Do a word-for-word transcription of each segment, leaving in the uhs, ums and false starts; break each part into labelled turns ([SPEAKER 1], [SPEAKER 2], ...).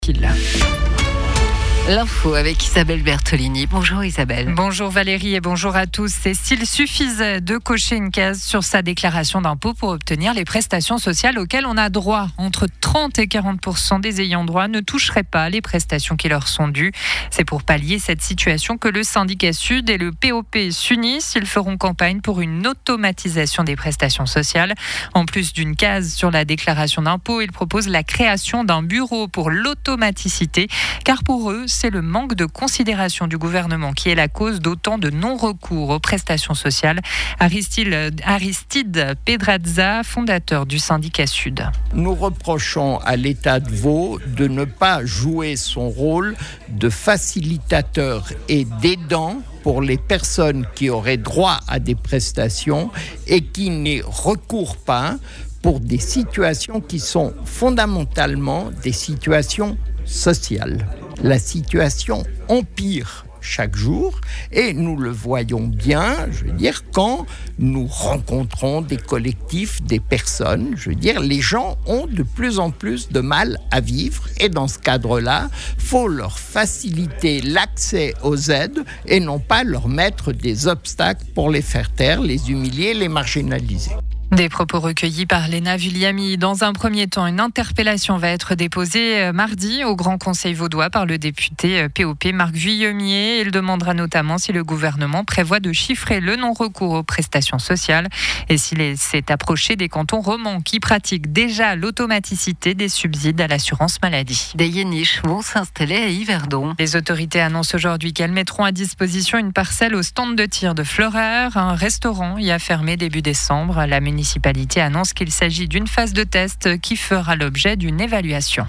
[SPEAKER 1] L'info avec Isabelle Bertolini. Bonjour Isabelle.
[SPEAKER 2] Bonjour Valérie et bonjour à tous. Et s'il suffisait de cocher une case sur sa déclaration d'impôt pour obtenir les prestations sociales auxquelles on a droit, entre trente et quarante pour cent des ayants droit ne toucheraient pas les prestations qui leur sont dues. C'est pour pallier cette situation que le syndicat Sud et le P O P s'unissent. Ils feront campagne pour une automatisation des prestations sociales. En plus d'une case sur la déclaration d'impôt, ils proposent la création d'un bureau pour l'automaticité, car pour eux, c'est le manque de considération du gouvernement qui est la cause d'autant de non-recours aux prestations sociales. Aristide, Aristide Pedrazza, fondateur du syndicat Sud.
[SPEAKER 3] Nous reprochons à l'État de Vaud de ne pas jouer son rôle de facilitateur et d'aidant pour les personnes qui auraient droit à des prestations et qui n'y recourent pas pour des situations qui sont fondamentalement des situations sociales. La situation empire chaque jour et nous le voyons bien, je veux dire, quand nous rencontrons des collectifs, des personnes, je veux dire, les gens ont de plus en plus de mal à vivre et dans ce cadre-là, il faut leur faciliter l'accès aux aides et non pas leur mettre des obstacles pour les faire taire, les humilier, les marginaliser.
[SPEAKER 2] Des propos recueillis par Léna Vulliamy. Dans un premier temps, une interpellation va être déposée mardi au Grand Conseil vaudois par le député P O P Marc Vuillemier. Il demandera notamment si le gouvernement prévoit de chiffrer le non-recours aux prestations sociales et s'il s'est approché des cantons romans qui pratiquent déjà l'automaticité des subsides à l'assurance maladie.
[SPEAKER 1] Des Yéniches vont s'installer à Yverdon.
[SPEAKER 2] Les autorités annoncent aujourd'hui qu'elles mettront à disposition une parcelle au stand de tir de Fleurère. Un restaurant y a fermé début décembre. La municipalité La municipalité annonce qu'il s'agit d'une phase de test qui fera l'objet d'une évaluation.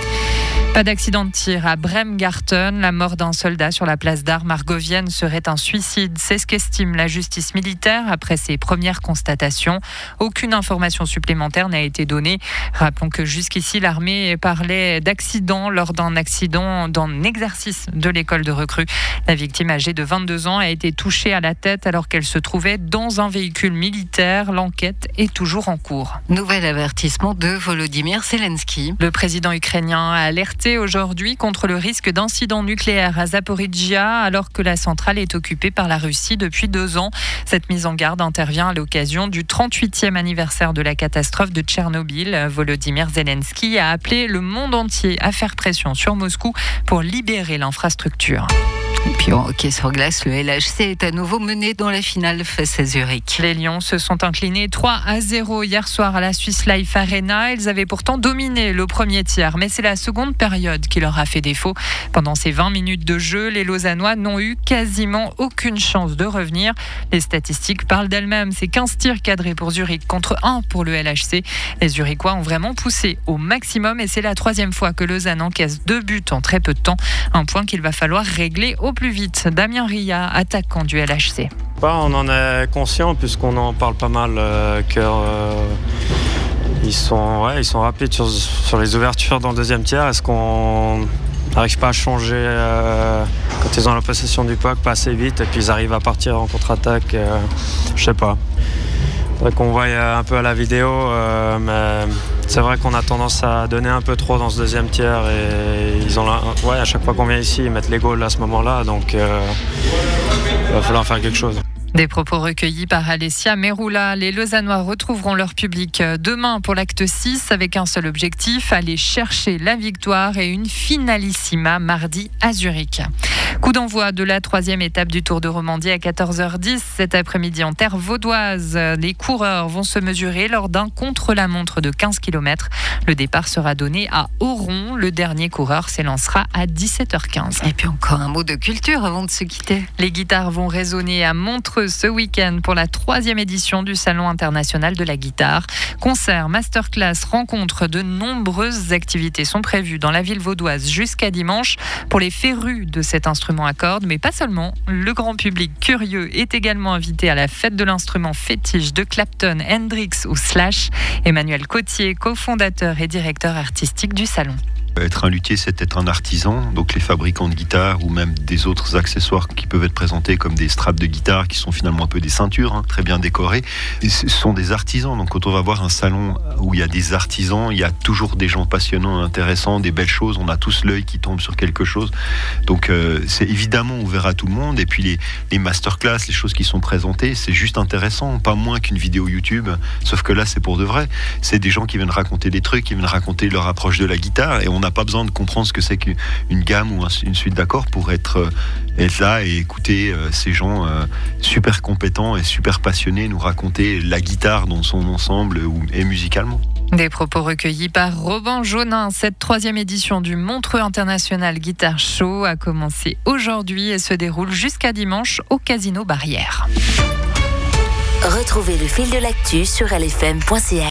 [SPEAKER 2] Pas d'accident de tir à Bremgarten. La mort d'un soldat sur la place d'Armes argovienne serait un suicide. C'est ce qu'estime la justice militaire après ses premières constatations. Aucune information supplémentaire n'a été donnée. Rappelons que jusqu'ici, l'armée parlait d'accident lors d'un accident d'un exercice de l'école de recrues. La victime âgée de vingt-deux ans a été touchée à la tête alors qu'elle se trouvait dans un véhicule militaire. L'enquête est toujours en cours.
[SPEAKER 1] Nouvel avertissement de Volodymyr Zelensky.
[SPEAKER 2] Le président ukrainien a alerté aujourd'hui contre le risque d'incident nucléaire à Zaporijjia alors que la centrale est occupée par la Russie depuis deux ans. Cette mise en garde intervient à l'occasion du trente-huitième anniversaire de la catastrophe de Tchernobyl. Volodymyr Zelensky a appelé le monde entier à faire pression sur Moscou pour libérer l'infrastructure.
[SPEAKER 1] Et puis en hockey sur glace, le L H C est à nouveau mené dans la finale face à Zurich.
[SPEAKER 2] Les Lions se sont inclinés trois à zéro hier soir à la Swiss Life Arena. Ils avaient pourtant dominé le premier tiers, mais c'est la seconde période qui leur a fait défaut. Pendant ces vingt minutes de jeu, les Lausannois n'ont eu quasiment aucune chance de revenir. Les statistiques parlent d'elles-mêmes. C'est quinze tirs cadrés pour Zurich contre un pour le L H C. Les Zurichois ont vraiment poussé au maximum et c'est la troisième fois que Lausanne encaisse deux buts en très peu de temps. Un point qu'il va falloir régler au plus vite. Damien Ria, attaquant du L H C.
[SPEAKER 4] On en est conscient puisqu'on en parle pas mal euh, que euh, ils sont, ouais, ils sont rapides sur, sur les ouvertures dans le deuxième tiers. Est-ce qu'on n'arrive pas à changer euh, quand ils ont la possession du puck, pas assez vite et puis ils arrivent à partir en contre-attaque euh, je sais pas. Faudrait qu'on voit un peu à la vidéo, euh, mais c'est vrai qu'on a tendance à donner un peu trop dans ce deuxième tiers et ils ont la, ouais, à chaque fois qu'on vient ici, ils mettent les goals à ce moment-là, donc euh, il va falloir faire quelque chose.
[SPEAKER 2] Des propos recueillis par Alessia Meroula. Les Lausannois retrouveront leur public demain pour l'acte six avec un seul objectif, aller chercher la victoire et une finalissima mardi à Zurich. Coup d'envoi de la troisième étape du Tour de Romandie à quatorze heures dix cet après-midi en terre vaudoise. Les coureurs vont se mesurer lors d'un contre-la-montre de quinze kilomètres. Le départ sera donné à Auron. Le dernier coureur s'élancera à dix-sept heures quinze.
[SPEAKER 1] Et puis encore un mot de culture avant de se quitter.
[SPEAKER 2] Les guitares vont résonner à Montreux ce week-end pour la troisième édition du Salon international de la guitare. Concerts, masterclass, rencontres, de nombreuses activités sont prévues dans la ville vaudoise jusqu'à dimanche pour les férus de cet instrument à cordes, mais pas seulement. Le grand public curieux est également invité à la fête de l'instrument fétiche de Clapton, Hendrix ou Slash. Emmanuel Cotier, cofondateur et directeur artistique du salon.
[SPEAKER 5] Être un luthier, c'est être un artisan. Donc les fabricants de guitares ou même des autres accessoires qui peuvent être présentés comme des straps de guitare qui sont finalement un peu des ceintures, hein, très bien décorées. Et ce sont des artisans. Donc quand on va voir un salon où il y a des artisans, il y a toujours des gens passionnants, intéressants, des belles choses. On a tous l'œil qui tombe sur quelque chose. Donc euh, c'est évidemment ouvert à tout le monde. Et puis les, les masterclass, les choses qui sont présentées, c'est juste intéressant. Pas moins qu'une vidéo YouTube. Sauf que là, c'est pour de vrai. C'est des gens qui viennent raconter des trucs, qui viennent raconter leur approche de la guitare. Et on n'a pas besoin de comprendre ce que c'est qu'une gamme ou une suite d'accords pour être, être là et écouter ces gens super compétents et super passionnés nous raconter la guitare dans son ensemble et musicalement.
[SPEAKER 2] Des propos recueillis par Robin Jaunin. Cette troisième édition du Montreux International Guitar Show a commencé aujourd'hui et se déroule jusqu'à dimanche au Casino Barrière.
[SPEAKER 6] Retrouvez le fil de l'actu sur L F M point C H.